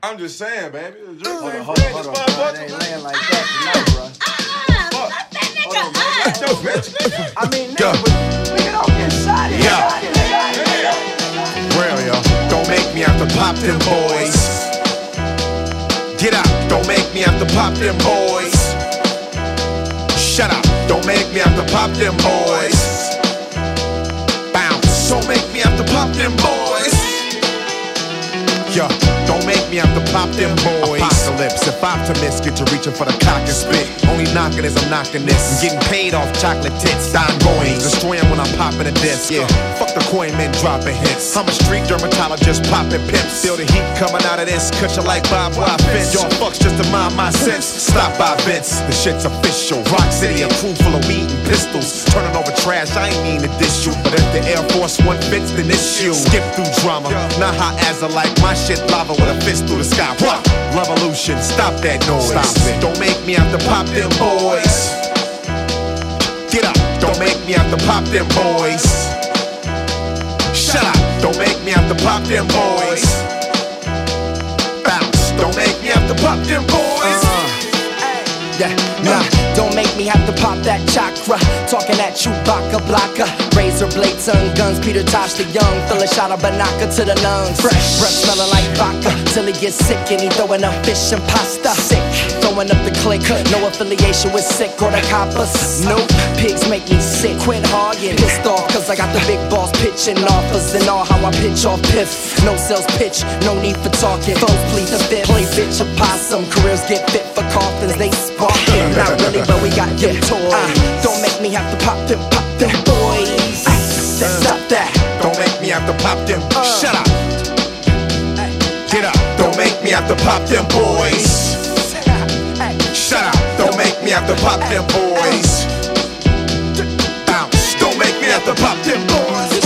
I'm just saying, baby. Hold on, bro. It ain't laying like that tonight, bro. Let that nigga up. I mean, nigga, don't get shot. Real, yo. Don't make me have to pop them boys. Get out. Don't make me have to pop them boys. Shut up. Don't make me have to pop them boys. Bounce. Don't make me have to pop them boys. Yo, don't make me have to pop them boys. Apocalypse, if optimists get you reaching for the cock and spit. Only knocking is I'm knocking this. I'm getting paid off chocolate tits. Don Goings, destroying when I'm popping a disc. Yeah, fuck the coin men dropping hits. I'm a street dermatologist popping pimps. Feel the heat coming out of this. Cut you like Bob Finch. Y'all fucks just to mind my sense. Stop by Vince, the shit's official. Rock City, a crew full of weed and pistols. Turning over trash, I ain't mean to diss you. But if the Air Force One fits, then it's you. Skip through drama, not how as I like my shit lava with a fist through the sky. What? Revolution, stop that noise. Stop it. Don't make me have to pop them boys. Get up. Don't make me have to pop them boys. Shut up. Don't make me have to pop them boys. Bounce. Don't make me have to pop them boys. Yeah, nah, don't make me have to pop that chakra. Talking at Chewbacca blocker. Razor blade tongue guns, Peter Tosh the Young. Fill a shot of Banaka to the lungs. Fresh breath smelling like vodka. Till he gets sick and he throwing up fish and pasta. Sick, throwing up the click. No affiliation with sick or the coppers. Nope, pigs make me sick. Quit hogging. Pissed off cause I got the big boss pitching offers. And all how I pitch off piff. No sales pitch, no need for talking. Foes plead the fifth. Play bitch or possum. Careers get fit for coffins, they spark. Not really, but we got them toys. Don't make me have to pop them boys. Stop that. Don't make me have to pop them. Shut up. Get up. Don't make me have to pop them boys. Shut up. Don't make me have to pop them boys. Bounce. Don't make me have to pop them boys.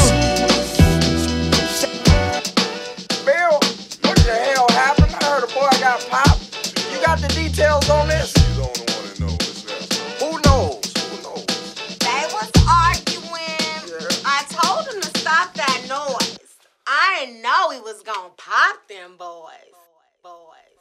Bill, what the hell happened? I heard a boy got popped. You got the details on this? You don't want to know what's that. Who knows? Who knows? They was arguing. I told him to stop that noise. I didn't know he was gonna pop them boys.